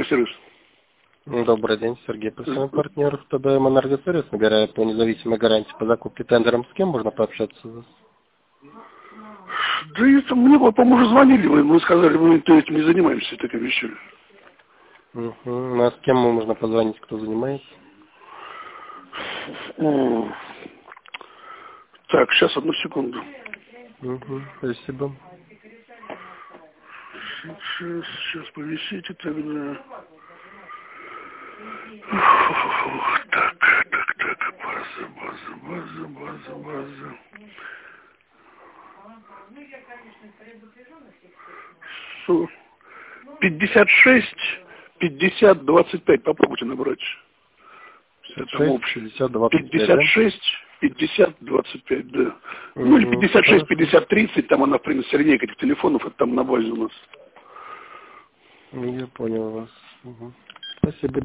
Энергосервис. Добрый день, Сергей. Профессиональный партнер ТБМ Энергосервис, набирая по независимой гарантии по закупке тендером. С кем можно пообщаться у вас? Да это мне, по-моему, уже звонили, мы сказали, мы этим не занимаемся такими вещами. А с кем можно позвонить, кто занимается? Так, сейчас, одну секунду. Спасибо. Сейчас повисите тогда. Так, база. 56, 50, 25, попробуйте набрать. 56, 50, 25, 56, 50, 25, да. Ну или 56, 50, 30, там она, в принципе, среднее этих телефонов, это там на базе у нас. Я понял вас. Спасибо.